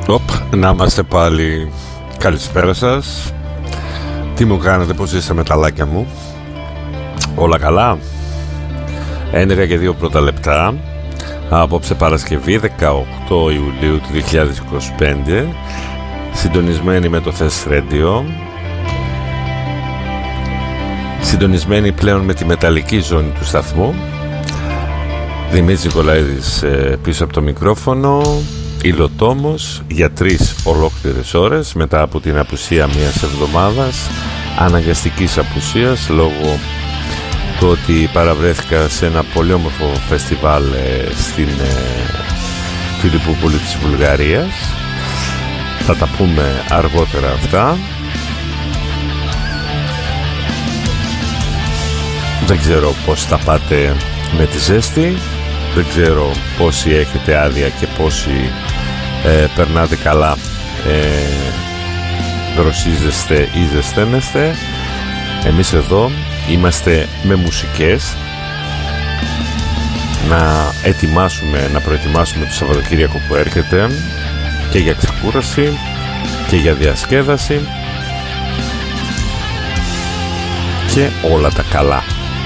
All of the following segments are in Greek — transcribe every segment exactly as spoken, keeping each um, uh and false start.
Οπ, να είμαστε πάλι. Καλησπέρα σας. Τι μου κάνετε, πώς είστε με τα λάκια μου? Όλα καλά? έντεκα και δύο πρώτα λεπτά. Απόψε Παρασκευή δεκαοκτώ Ιουλίου του δύο χιλιάδες είκοσι πέντε. Συντονισμένοι με το Thest Radio. Συντονισμένοι πλέον με τη μεταλλική ζώνη του σταθμού. Δημήτρης Νικολαίδης πίσω από το μικρόφωνο. Υλοτόμος για τρεις ολόκληρες ώρες μετά από την απουσία μιας εβδομάδας αναγκαστικής απουσίας λόγω του ότι παραβρέθηκα σε ένα πολύ όμορφο φεστιβάλ στην Φιλιππούπολη της Βουλγαρίας. Θα τα πούμε αργότερα αυτά. Δεν ξέρω πώς θα πάτε με τη ζέστη. Δεν ξέρω πόσοι έχετε άδεια και πόσοι ε, περνάτε καλά, ε, δροσίζεστε ή ζεσταίνεστε. Εμείς εδώ είμαστε με μουσικές να ετοιμάσουμε, να προετοιμάσουμε το Σαββατοκύριακο που έρχεται και για ξεκούραση και για διασκέδαση και όλα τα καλά.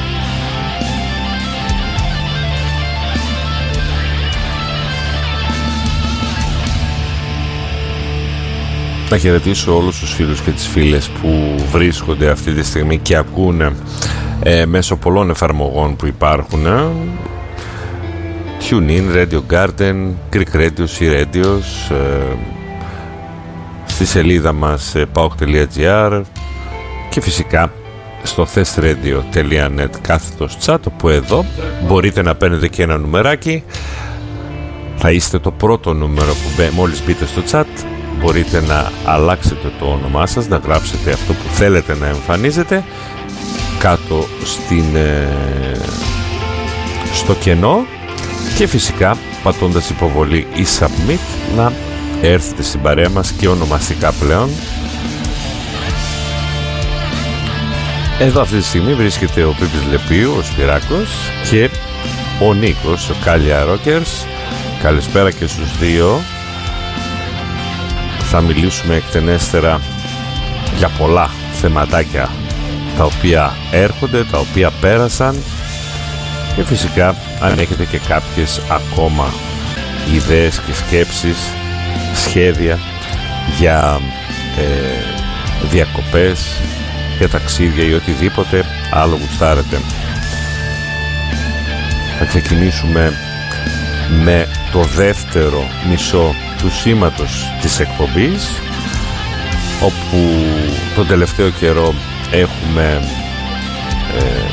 Να χαιρετήσω όλους τους φίλους και τις φίλες που βρίσκονται αυτή τη στιγμή και ακούνε ε, μέσω πολλών εφαρμογών που υπάρχουν. ε. TuneIn, Radio Garden, Greek Radio, C-Radios, ε, στη σελίδα μας ε, paok τελεία gr και φυσικά στο thestradio τελεία net κάθετος chat, όπου εδώ μπορείτε να παίρνετε και ένα νουμεράκι. Θα είστε το πρώτο νούμερο που μπαι, μόλις μπείτε στο chat. Μπορείτε να αλλάξετε το όνομά σας, να γράψετε αυτό που θέλετε να εμφανίζετε κάτω στην, ε, στο κενό και φυσικά πατώντας υποβολή ή submit να έρθετε στην παρέα μας και ονομαστικά πλέον. Εδώ αυτή τη στιγμή βρίσκεται ο Πίπης Λεπίου, ο Σπυράκος και ο Νίκος, ο Κάλια Rockers. Καλησπέρα και στους δύο. Θα μιλήσουμε εκτενέστερα για πολλά θεματάκια τα οποία έρχονται, τα οποία πέρασαν και φυσικά αν έχετε και κάποιες ακόμα ιδέες και σκέψεις, σχέδια για ε, διακοπές, για ταξίδια ή οτιδήποτε άλλο γουστάρετε. Θα ξεκινήσουμε με το δεύτερο μισό του σήματος της εκπομπής, όπου τον τελευταίο καιρό έχουμε ε,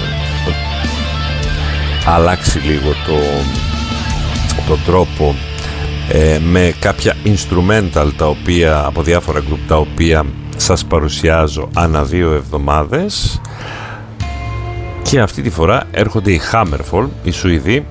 αλλάξει λίγο το, το τρόπο ε, με κάποια instrumental τα οποία, από διάφορα group τα οποία σας παρουσιάζω ανά δύο εβδομάδες, και αυτή τη φορά έρχονται οι Hammerfall, οι Σουηδοί,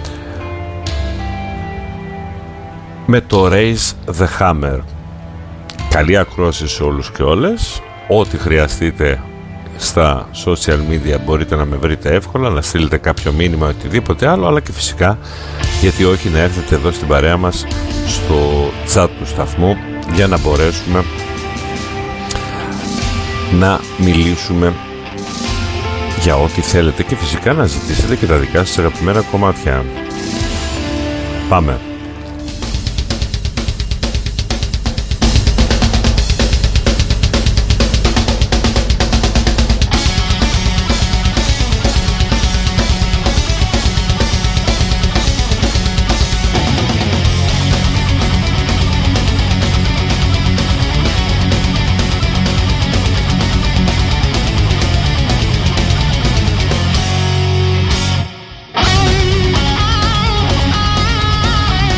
με το Raise the Hammer. Καλή ακρόαση σε όλους και όλες. Ό,τι χρειαστείτε στα social media μπορείτε να με βρείτε εύκολα, να στείλετε κάποιο μήνυμα, οτιδήποτε άλλο, αλλά και φυσικά γιατί όχι να έρθετε εδώ στην παρέα μας στο chat του σταθμού για να μπορέσουμε να μιλήσουμε για ό,τι θέλετε και φυσικά να ζητήσετε και τα δικά σας αγαπημένα κομμάτια. Πάμε. Oh,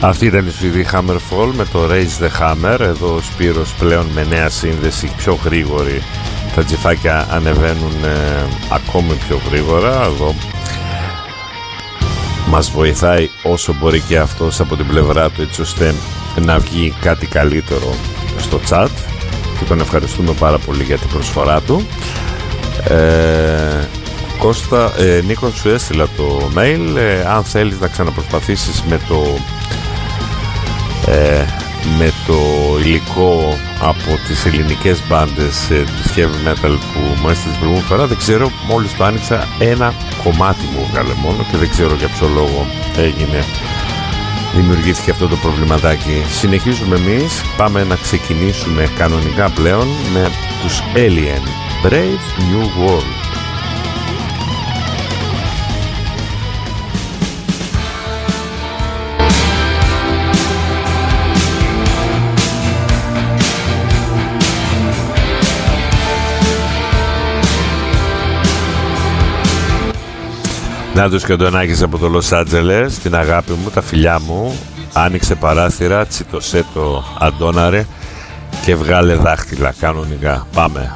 Αυτή ήταν η Σουηδή Hammerfall με το Raise the Hammer. Εδώ ο Σπύρος πλέον με νέα σύνδεση, πιο γρήγορη. Τα τζιφάκια ανεβαίνουν ε, ακόμη πιο γρήγορα. Εδώ μας βοηθάει όσο μπορεί και αυτός από την πλευρά του, έτσι ώστε να βγει κάτι καλύτερο στο chat, και τον ευχαριστούμε πάρα πολύ για την προσφορά του. ε, Κώστα, ε, Νίκο, σου έστειλα το mail, ε, αν θέλεις να ξαναπροσπαθήσεις με το ε, με το υλικό από τις ελληνικές μπάντες ε, της heavy metal που μου έστειλες την προηγούμενη φορά. Δεν ξέρω, μόλις το άνοιξα ένα κομμάτι μου βγάλε μόνο και δεν ξέρω για ποιο λόγο έγινε, δημιουργήθηκε αυτό το προβληματάκι. Συνεχίζουμε εμείς, πάμε να ξεκινήσουμε κανονικά πλέον με τους Alien, Brave New World. Νάτος και ο Αντωνάκης από το Λος Άντζελες, την αγάπη μου, τα φιλιά μου. Άνοιξε παράθυρα, τσιτωσέ το Αντώναρε και βγάλε δάχτυλα κανονικά. Πάμε.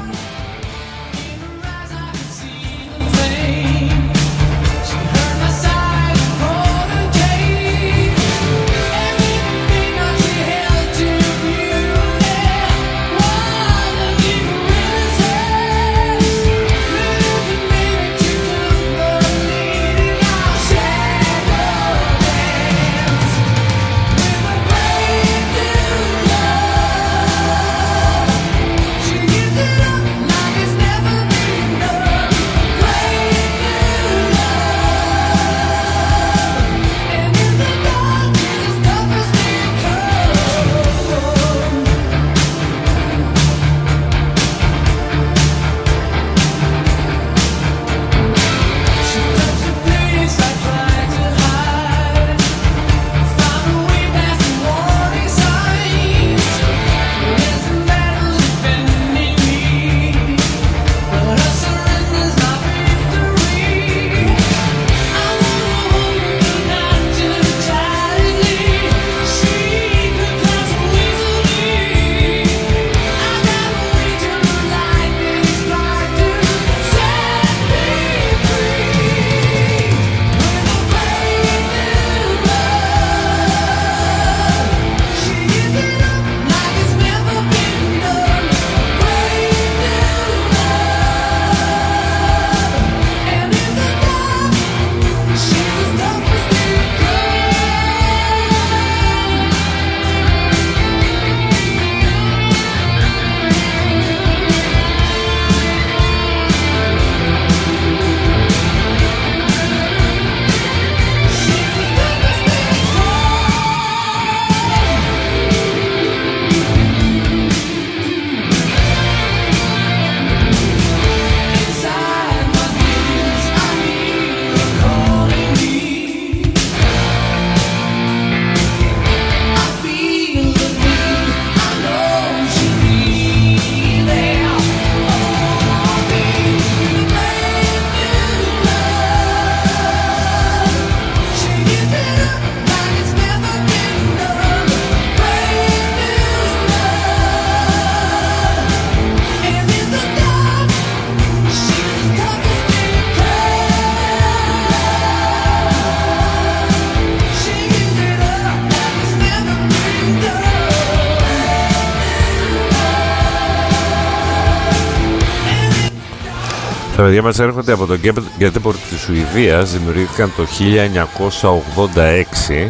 Τα παιδιά μας έρχονται από το Γκέτεμποργκ της Σουηδίας, δημιουργήθηκαν το χίλια εννιακόσια ογδόντα έξι.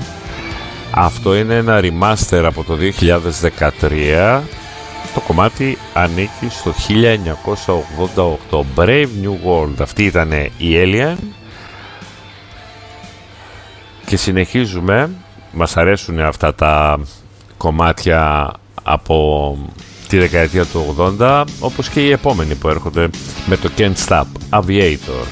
Αυτό είναι ένα remaster από το δύο χιλιάδες δεκατρία. Το κομμάτι ανήκει στο χίλια εννιακόσια ογδόντα οκτώ. Brave New World. Αυτή ήταν η Alien. Και συνεχίζουμε. Μας αρέσουν αυτά τα κομμάτια από τη δεκαετία του ογδόντα, όπως και οι επόμενοι που έρχονται με το Can't Stop, Aviator.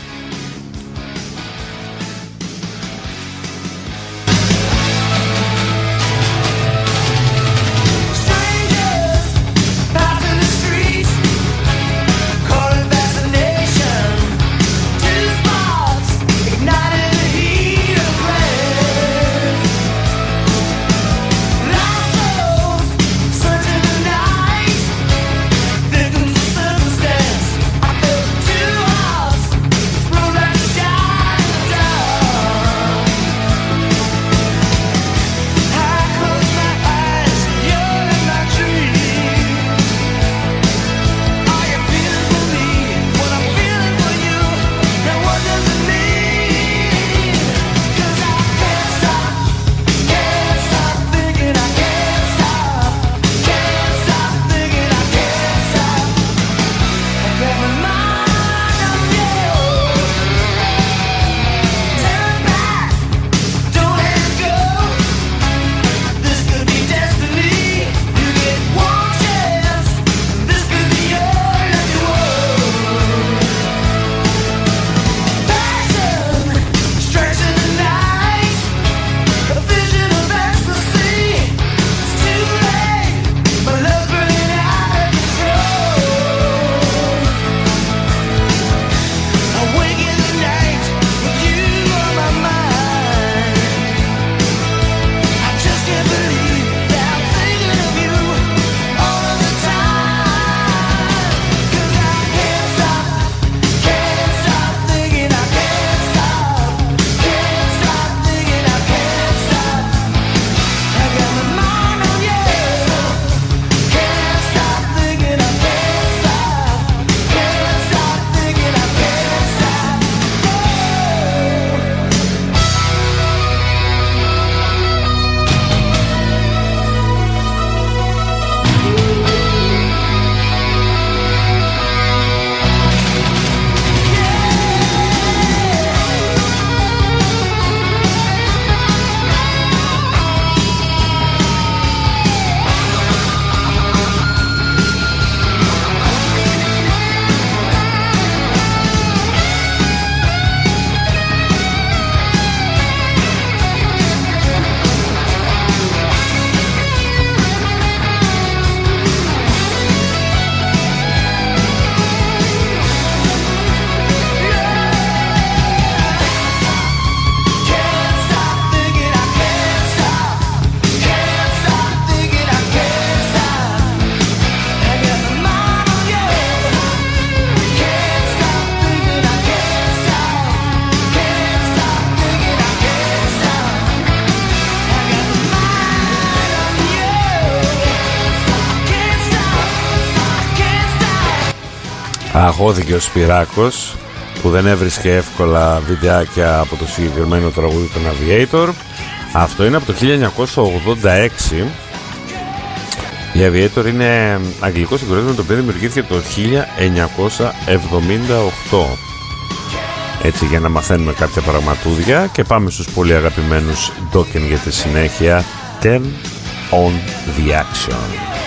αγώθηκε ο Σπυράκος που δεν έβρισκε εύκολα βιντεάκια από το συγκεκριμένο τραγούδι των Aviator. Αυτό είναι από το χίλια εννιακόσια ογδόντα έξι. Η Aviator είναι αγγλικό συγκρότημα το οποίο δημιουργήθηκε το χίλια εννιακόσια εβδομήντα οκτώ. Έτσι, για να μαθαίνουμε κάποια πραγματούδια. Και πάμε στους πολύ αγαπημένους Dokken για τη συνέχεια. Turn on the action.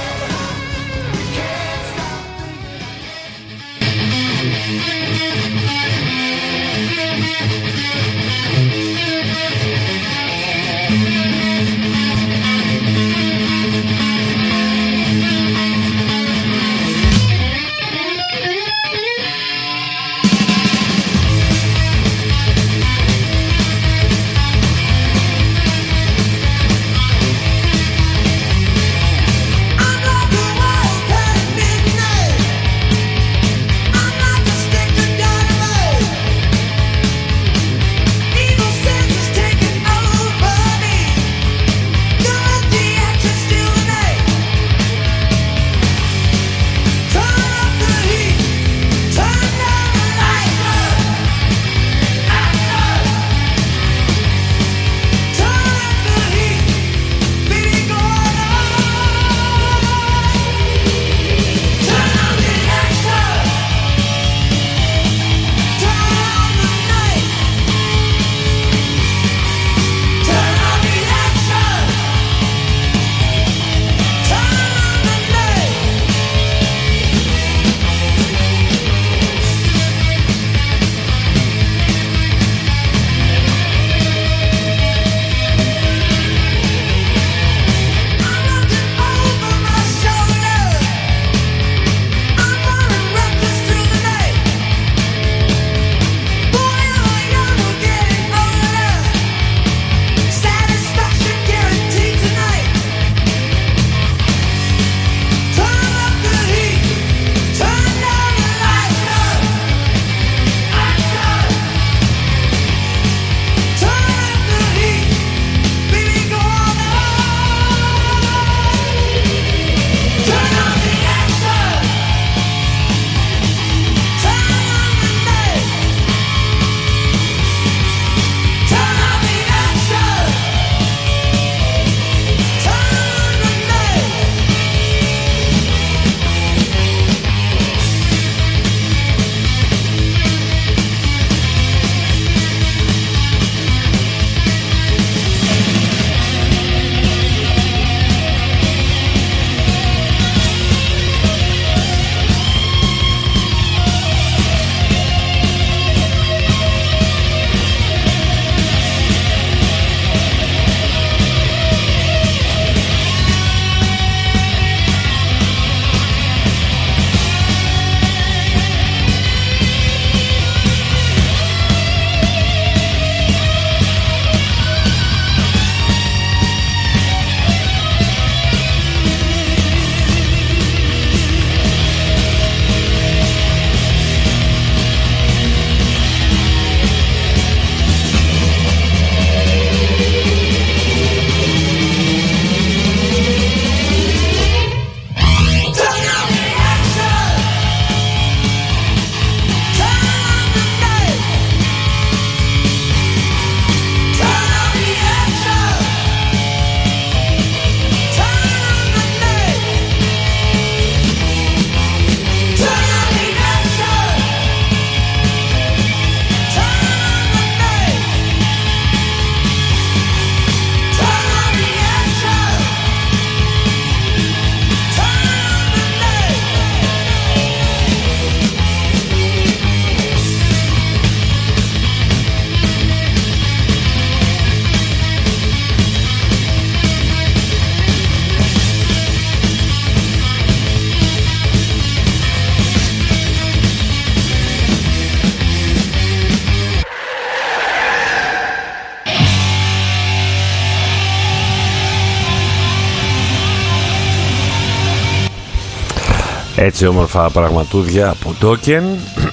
Έτσι όμορφα πραγματούδια από Dokken.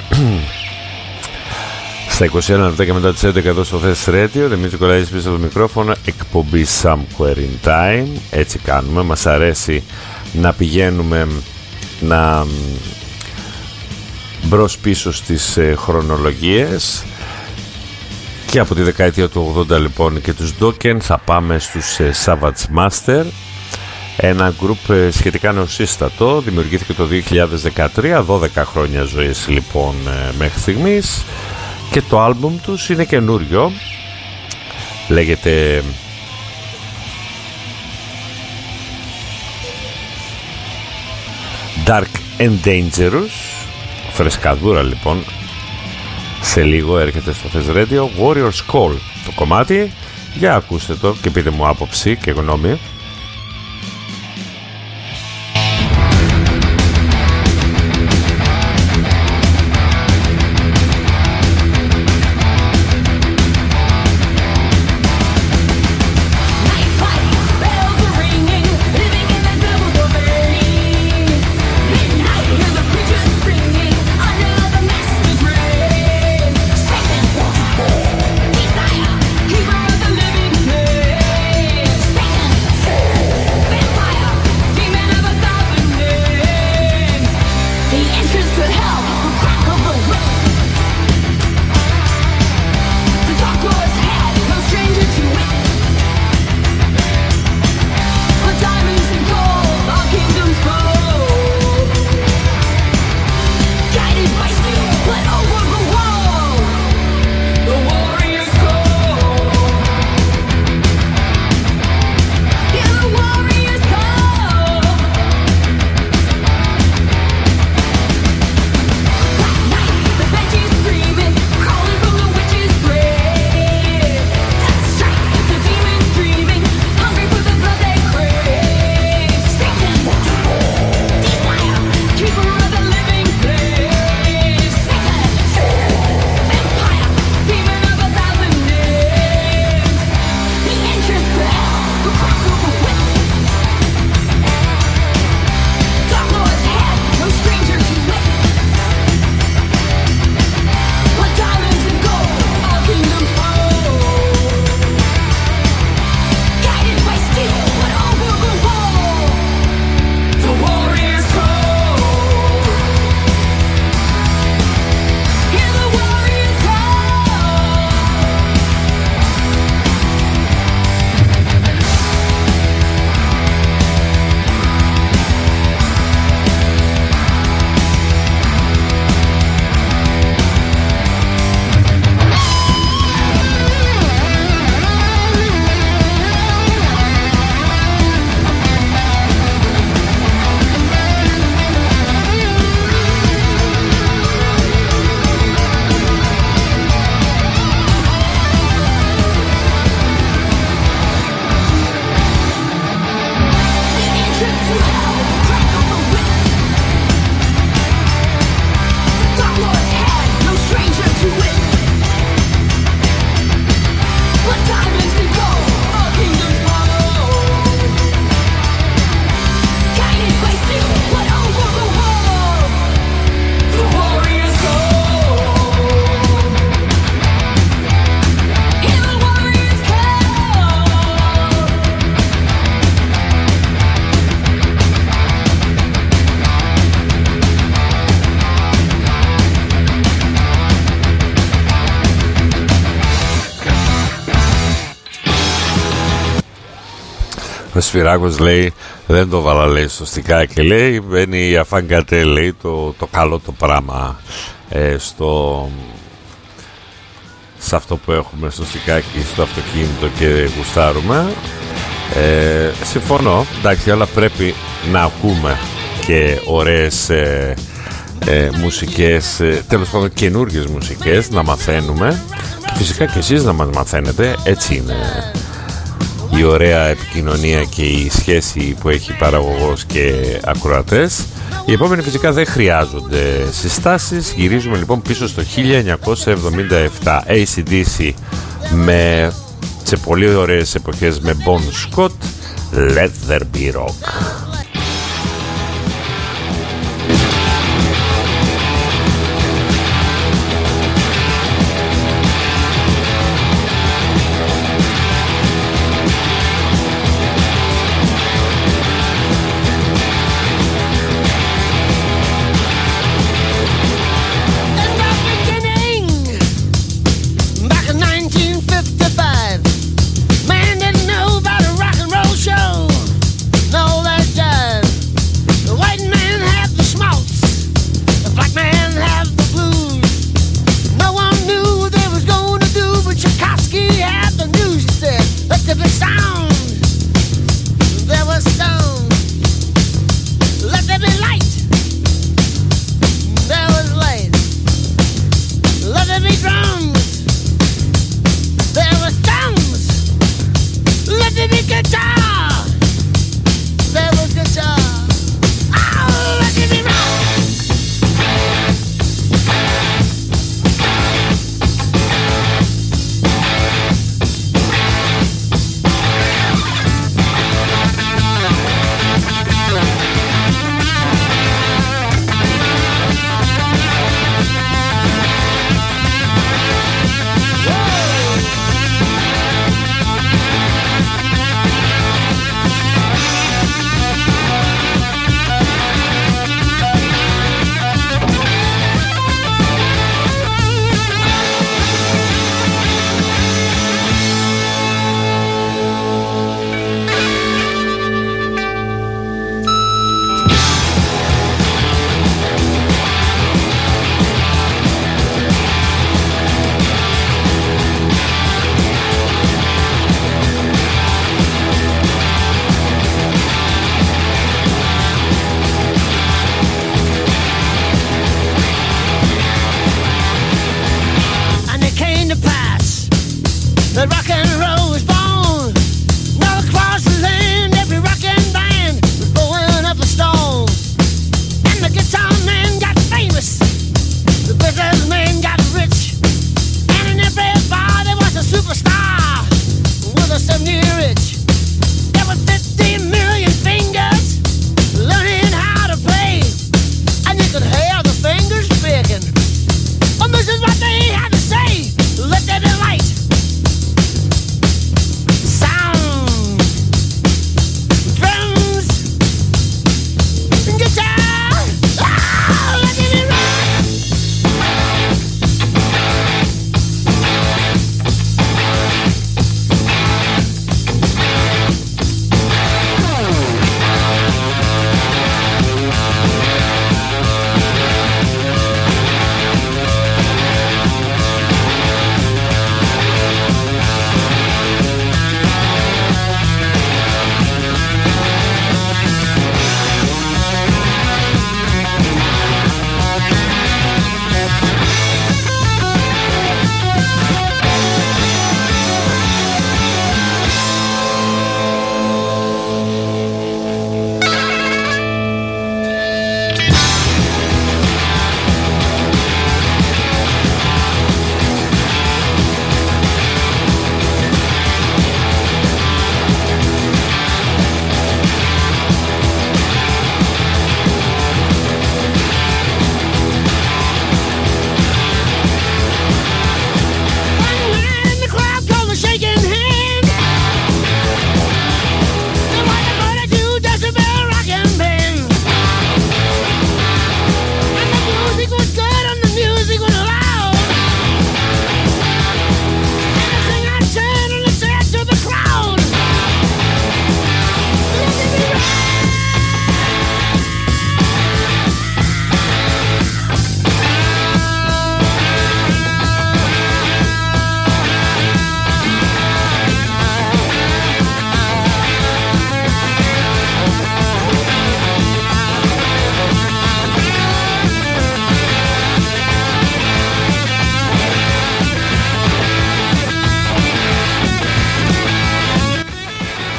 Στα είκοσι ένα λεπτά και μετά τις έντεκα εδώ στο Fest Radio, Δημήτρη Κολαίδης πίσω από το μικρόφωνο, εκπομπή Somewhere in Time. Έτσι κάνουμε, μας αρέσει να πηγαίνουμε, να μπρος πίσω στις ε, χρονολογίες. Και από τη δεκαετία του ογδόντα λοιπόν και τους Dokken θα πάμε στους ε, Savage Master, ένα γκρουπ ε, σχετικά νεοσύστατο, δημιουργήθηκε το δύο χιλιάδες δεκατρία, δώδεκα χρόνια ζωής λοιπόν ε, μέχρι στιγμής, και το άλμπουμ τους είναι καινούριο, λέγεται Dark and Dangerous, φρεσκαδούρα λοιπόν. Σε λίγο έρχεται στο Fest Radio Warriors Call το κομμάτι. Για ακούστε το και πείτε μου άποψη και γνώμη. Ο Σφυράκος λέει δεν το βάλα, λέει, στο στικάκι, λέει μπαίνει η αφαγκατέ, λέει το, το καλό το πράγμα ε, στο, σε αυτό που έχουμε στο στικάκι, στο αυτοκίνητο και γουστάρουμε. ε, συμφωνώ, εντάξει, αλλά πρέπει να ακούμε και ωραίες ε, ε, μουσικές, ε, τέλος πάντων καινούργιες μουσικές, να μαθαίνουμε και φυσικά και εσείς να μας μαθαίνετε. Έτσι είναι η ωραία επικοινωνία και η σχέση που έχει παραγωγός και ακροατές. Οι επόμενοι φυσικά δεν χρειάζονται συστάσεις. Γυρίζουμε λοιπόν πίσω στο χίλια εννιακόσια εβδομήντα επτά, έι σι ντι σι με, σε πολύ ωραίες εποχές με Bon Scott, Let There Be Rock.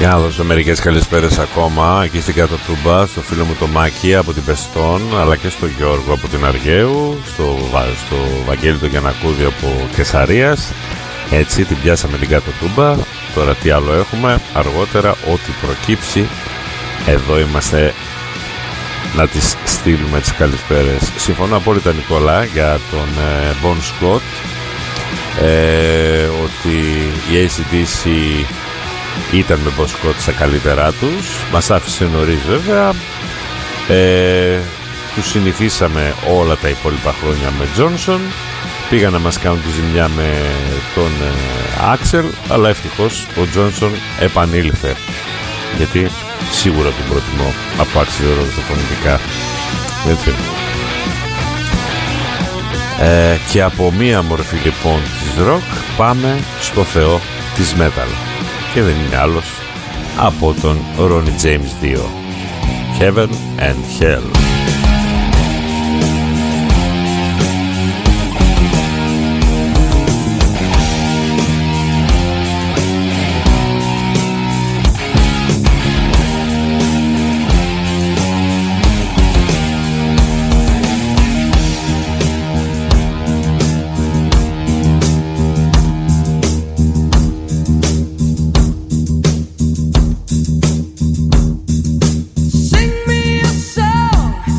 Για να δώσω μερικές καλησπέρες ακόμα εκεί στην κάτω Τούμπα, στο φίλο μου το Μάκη από την Πεστών, αλλά και στο Γιώργο από την Αργαίου, στο, στο Βαγγέλη το Γιαννακούδη από Κεσαρίας. Έτσι την πιάσαμε την κάτω Τούμπα. Τώρα τι άλλο έχουμε, αργότερα ό,τι προκύψει, εδώ είμαστε να τις στείλουμε τις καλησπέρες. Συμφωνώ απόλυτα Νικόλα για τον ε, Bon Scott, ε, ότι η έι σι ντι σι ήταν με Bon Scott στα καλύτερά τους. Μας άφησε νωρίς βέβαια, ε, τους συνηθίσαμε όλα τα υπόλοιπα χρόνια με Johnson. Πήγαν να μας κάνουν τη ζημιά με τον Άξελ, ε, αλλά ευτυχώς ο Johnson επανήλθε, γιατί σίγουρα τον προτιμώ από Άξελ Rose φωνητικά. Έτσι. Ε, και από μία μορφή λοιπόν της rock πάμε στο θεό της metal, και δεν είναι άλλος από τον Ronnie James δύο, Heaven and Hell. Sing me a song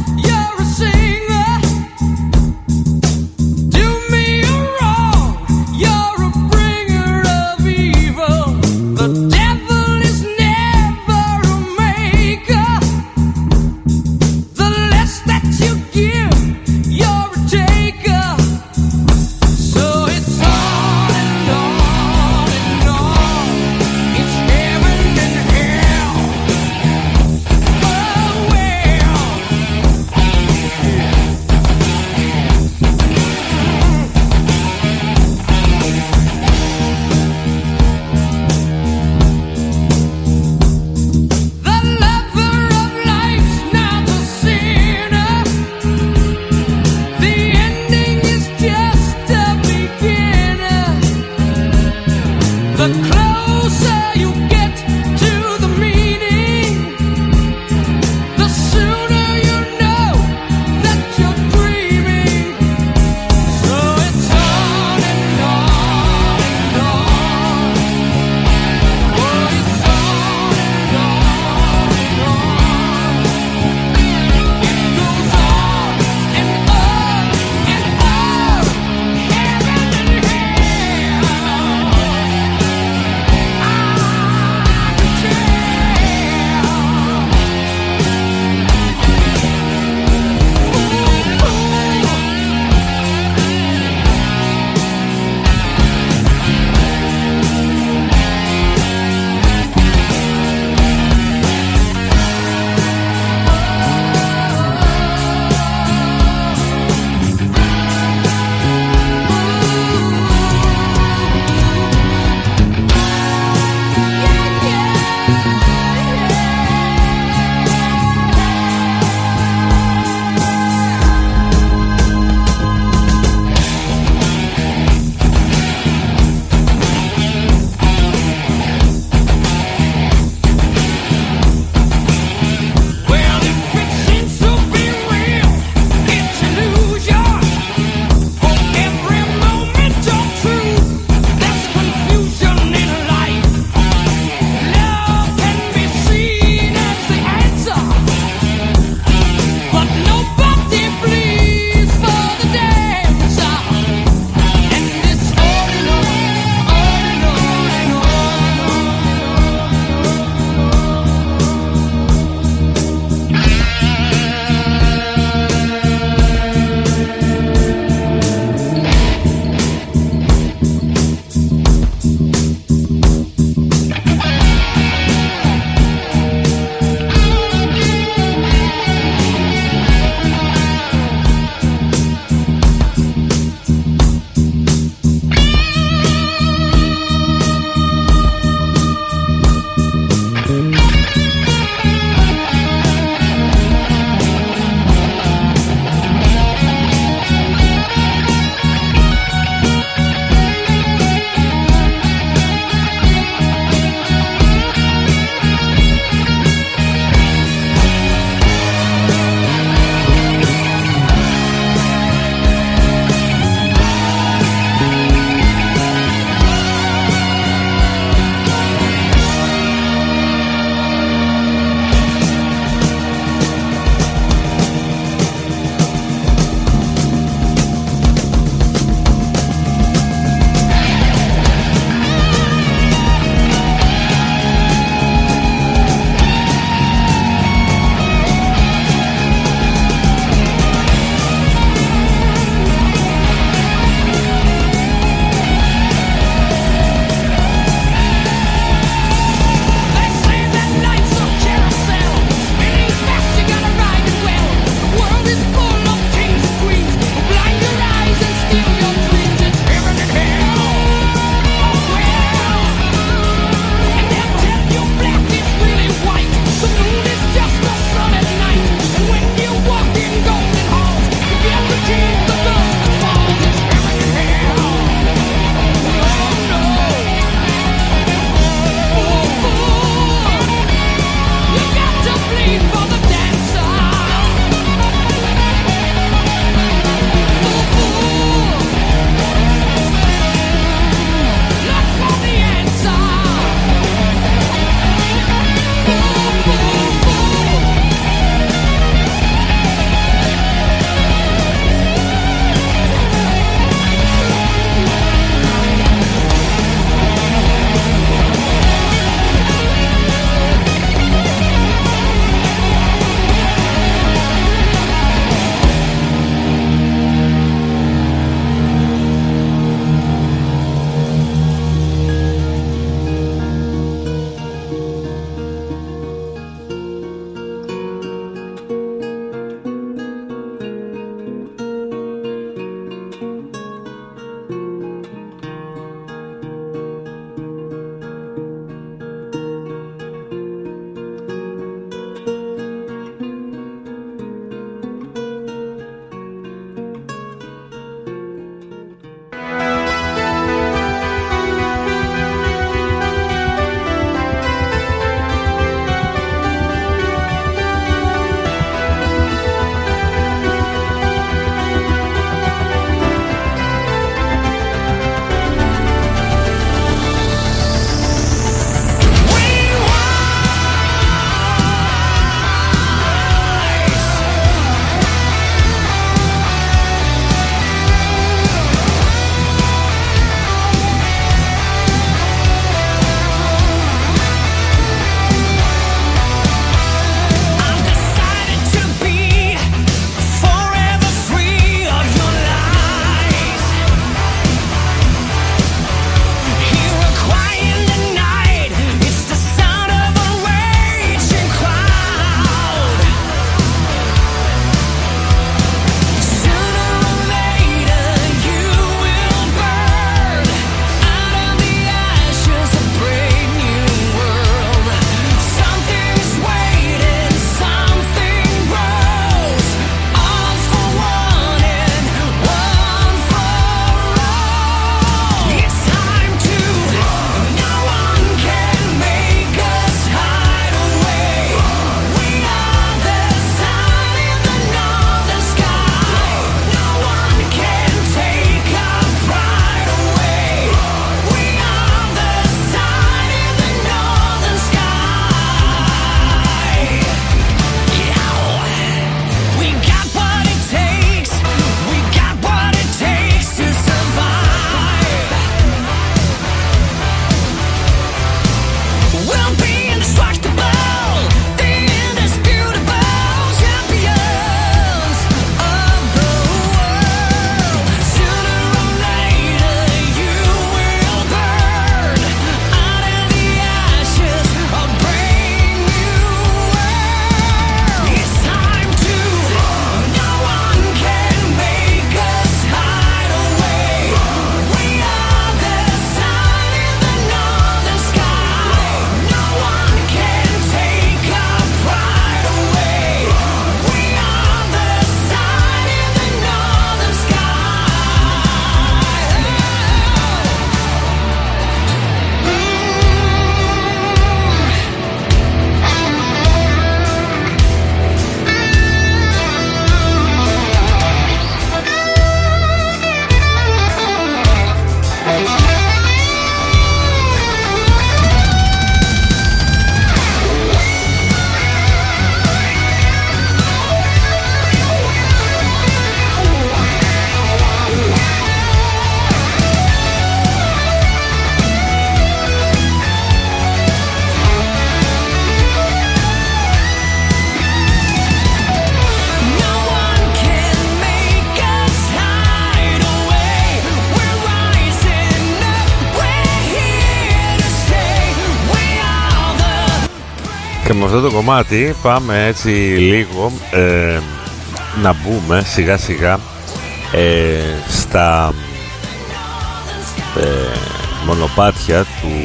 Και με αυτό το κομμάτι πάμε έτσι λίγο ε, να μπούμε σιγά σιγά ε, στα ε, μονοπάτια του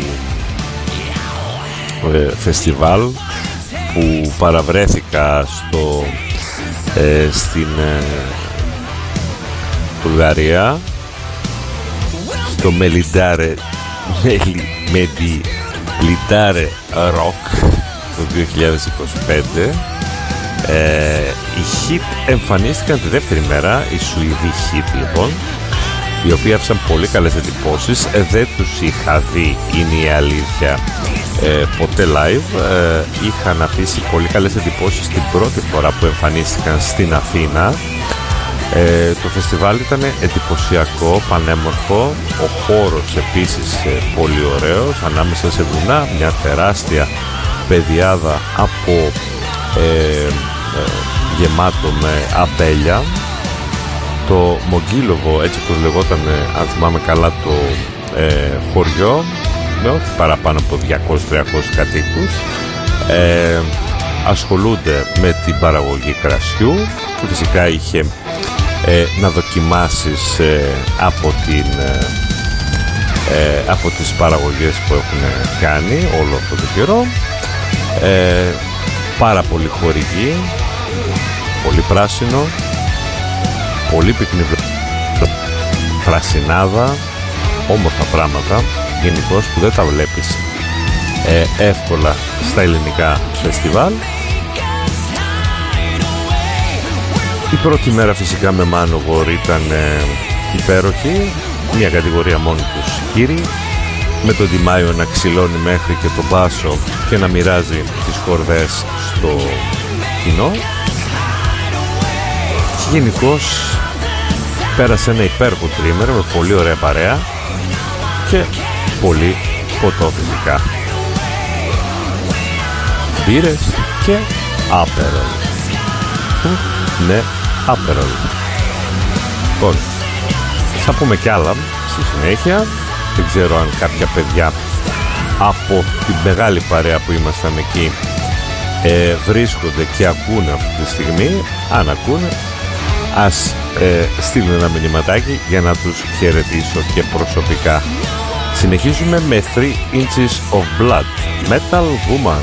ε, φεστιβάλ που παραβρέθηκα στο, ε, στην ε, Βουλγαρία, στο Μελιντάρε Μελιντάρε Rock το δύο χιλιάδες είκοσι πέντε. Ε, οι Hit εμφανίστηκαν τη δεύτερη μέρα, οι Σουηδοί Hit λοιπόν, οι οποίοι άφησαν πολύ καλές εντυπώσεις. Ε, δεν τους είχα δει, είναι η αλήθεια, ε, ποτέ live. Ε, είχαν αφήσει πολύ καλές εντυπώσεις την πρώτη φορά που εμφανίστηκαν στην Αθήνα. Ε, το φεστιβάλ ήταν εντυπωσιακό, πανέμορφο, ο χώρος επίσης ε, πολύ ωραίος, ανάμεσα σε βουνά, μια τεράστια πεδιάδα από ε, ε, γεμάτο με αμπέλια. Το Μογγίλοβο, έτσι πως λεγόταν, ε, αν θυμάμαι καλά, το ε, χωριό, με όχι παραπάνω από διακόσιους με τριακόσιους κατοίκους, ε, ασχολούνται με την παραγωγή κρασιού και φυσικά είχε ε, να δοκιμάσεις ε, από, την, ε, ε, από τις παραγωγές που έχουν κάνει όλο αυτό το καιρό. Ε, πάρα πολύ χορηγή, πολύ πράσινο, πολύ πυκνή πρασινάδα, όμορφα πράγματα γενικώς που δεν τα βλέπεις ε, εύκολα στα ελληνικά φεστιβάλ. Η πρώτη μέρα φυσικά με Manowar ήταν ε, υπέροχη, μια κατηγορία μόνοι τους κύριοι, με τον Ντι Μάιο να ξυλώνει μέχρι και τον μπάσο και να μοιράζει τις χορδές στο κοινό. Και γενικώς πέρασε ένα υπέροχο τρίμερο με πολύ ωραία παρέα και πολύ ποτό φυσικά. Μπύρες και άπερολ. Ναι, άπερολ. Λοιπόν, θα πούμε κι άλλα στη συνέχεια. Δεν ξέρω αν κάποια παιδιά από την μεγάλη παρέα που ήμασταν εκεί ε, βρίσκονται και ακούνε αυτή τη στιγμή. Αν ακούνε, ας ε, στείλουν ένα μηνυματάκι για να τους χαιρετήσω και προσωπικά. Συνεχίζουμε με three inches of blood, Metal Woman.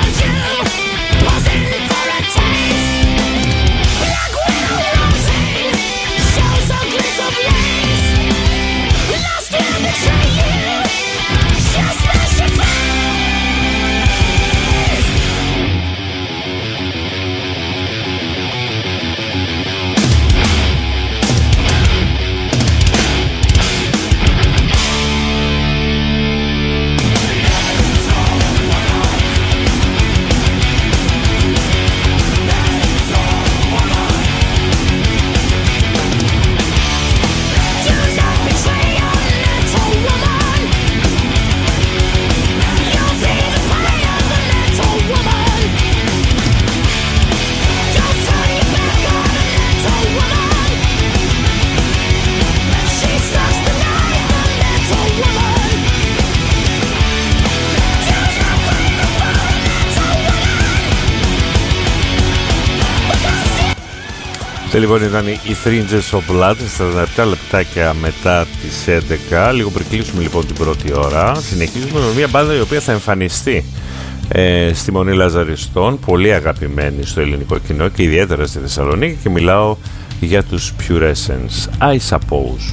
Λοιπόν, ήταν οι Fringes of Blood, σαράντα επτά λεπτάκια μετά τις έντεκα. Λίγο πριν κλείσουμε λοιπόν την πρώτη ώρα. Συνεχίζουμε με μια μπάντα η οποία θα εμφανιστεί ε, στη Μονή Λαζαριστών, πολύ αγαπημένη στο ελληνικό κοινό και ιδιαίτερα στη Θεσσαλονίκη, και μιλάω για τους Pure Essence, I Suppose.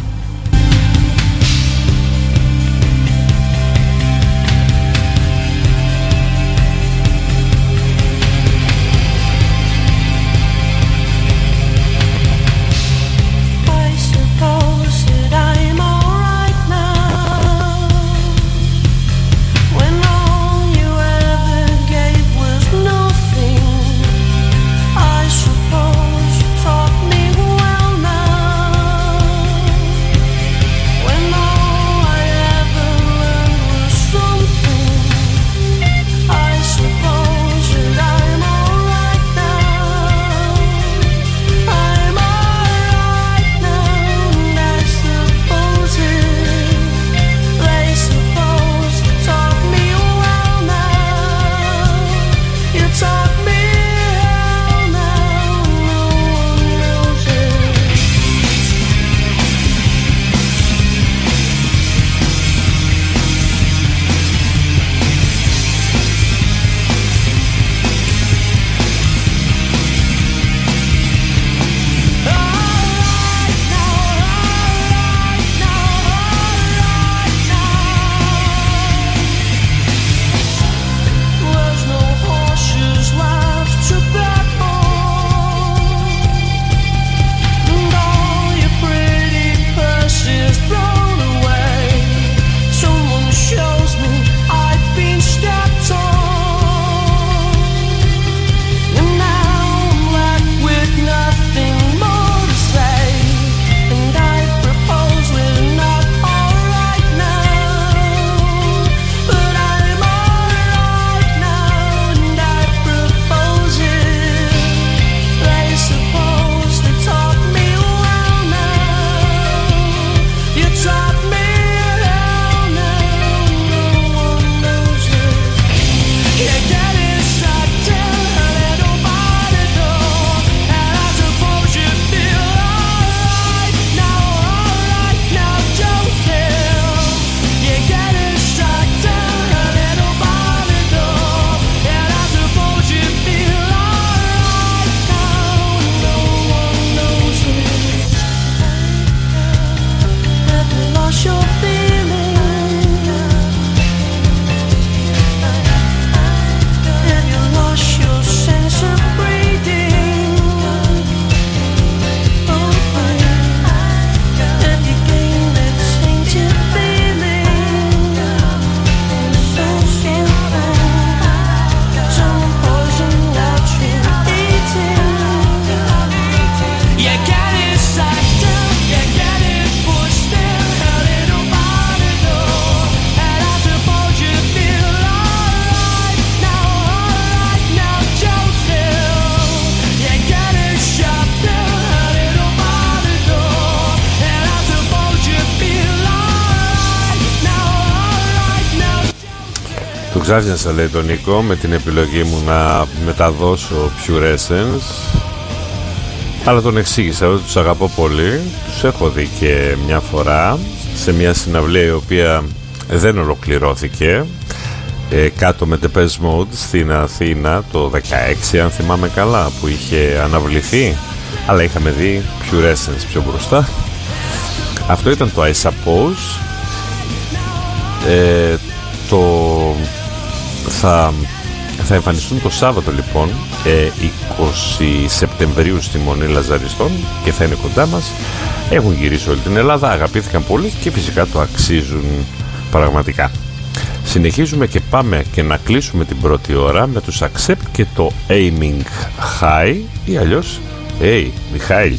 Ξάφνιασα, λέει τον Νίκο, με την επιλογή μου να μεταδώσω Pure Essence, αλλά τον εξήγησα ότι τους αγαπώ πολύ. Τους έχω δει και μια φορά σε μια συναυλία η οποία δεν ολοκληρώθηκε, ε, κάτω με Depeche Mode στην Αθήνα το δεκαέξι, αν θυμάμαι καλά, που είχε αναβληθεί, αλλά είχαμε δει Purescence πιο μπροστά. Αυτό ήταν το I Suppose. ε, το θα, θα εμφανιστούν το Σάββατο λοιπόν, ε, είκοσι Σεπτεμβρίου στη Μονή Λαζαριστών, και θα είναι κοντά μας. Έχουν γυρίσει όλη την Ελλάδα, αγαπήθηκαν πολύ και φυσικά το αξίζουν πραγματικά. Συνεχίζουμε και πάμε και να κλείσουμε την πρώτη ώρα με τους Accept και το Aiming High, ή αλλιώς Hey Μιχάηλ.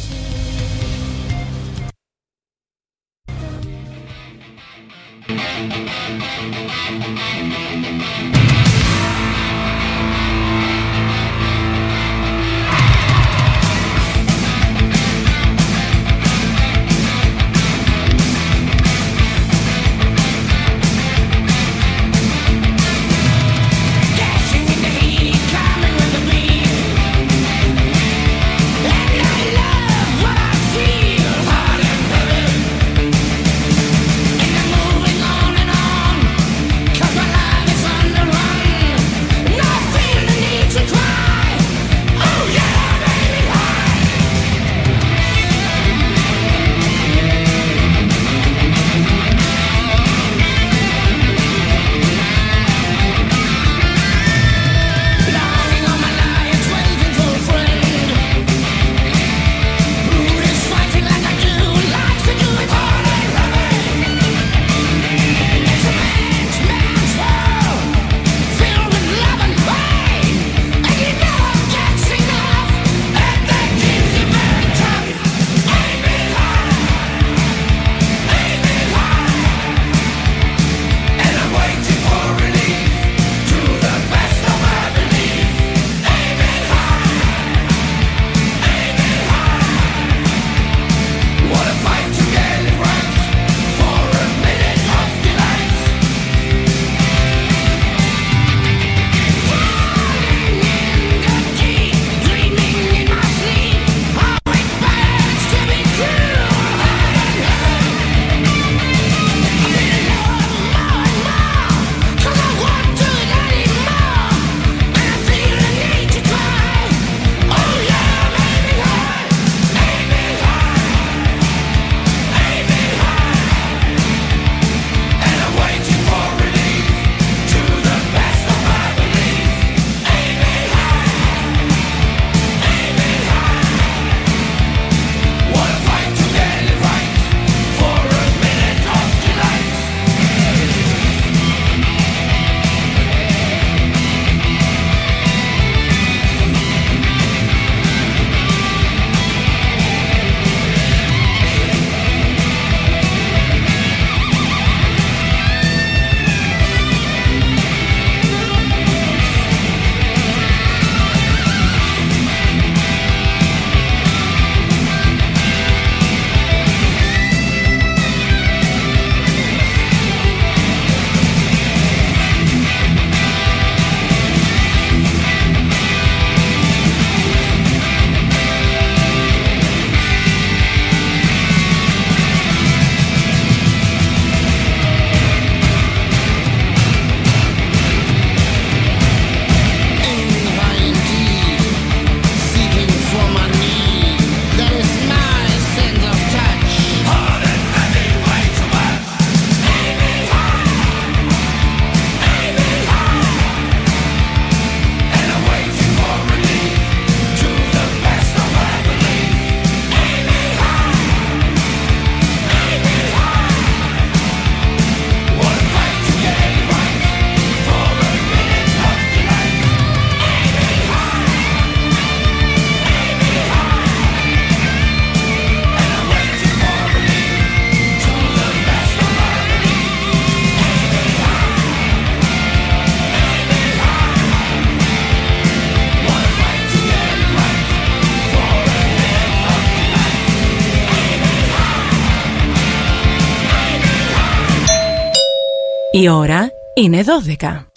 Η ώρα είναι δώδεκα.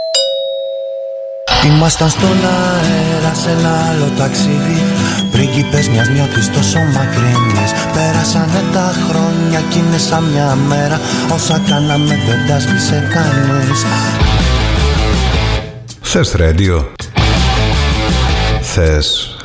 Ήμασταν στον αέρα σε ένα άλλο ταξίδι, πρίγκιπες μιας νιώτης τόσο μακρινής. Πέρασανε τα χρόνια κι είναι σαν μια μέρα, όσα κάναμε δεν τα σβήσε κανείς. Θες ρέντιο? Θες